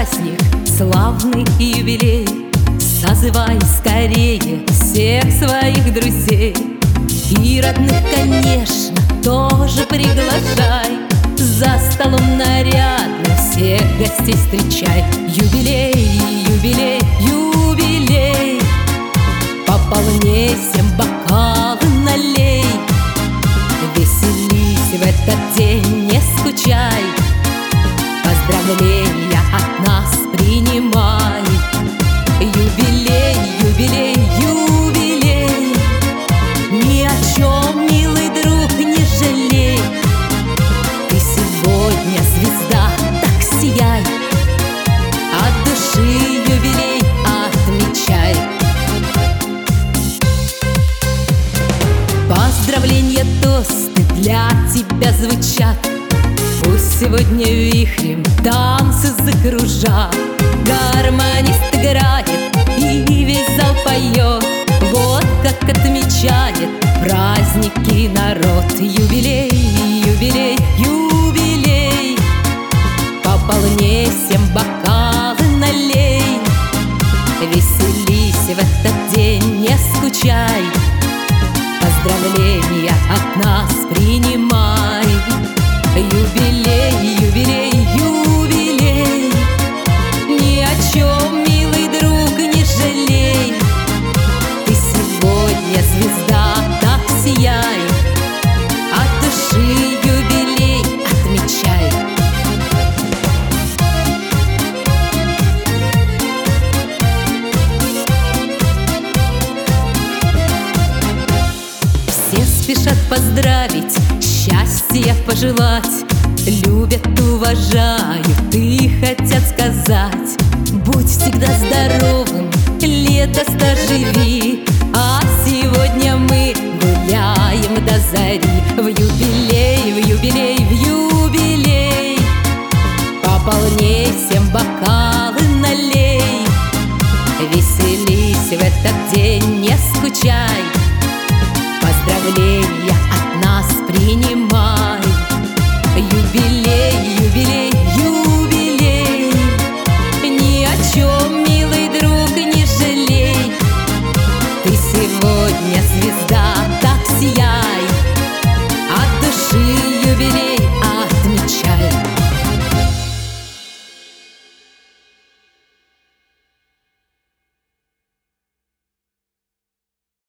праздник, славный юбилей. Созывай скорее всех своих друзей. И родных, конечно, тоже приглашай. За столом нарядно всех гостей встречай. Юбилей, юбилей, юбилей. Пополней всем бокалы налей. Веселись в этот день, не скучай. Поздравления от нас принимай. Юбилей, юбилей, юбилей. Ни о чем, милый друг, не жалей. Ты сегодня звезда, так сияй. От души юбилей отмечай. Поздравления, тосты для тебя звучат. Пусть сегодня вихрем танцы закружат. Гармонист играет и весь зал поет. Вот как отмечает праздники народ. Юбилей, юбилей, юбилей. Пополней всем бокалы налей. Веселись в этот день, не скучай. Поздравления от нас принимай. Юбилей, юбилей, юбилей. Ни о чем, милый друг, не жалей. Ты сегодня звезда, так сияй. От души юбилей отмечай. Все спешат поздравить, счастья пожелать. Любят, уважают и хотят сказать: будь всегда здоровым, лето живи. А сегодня мы гуляем до зари в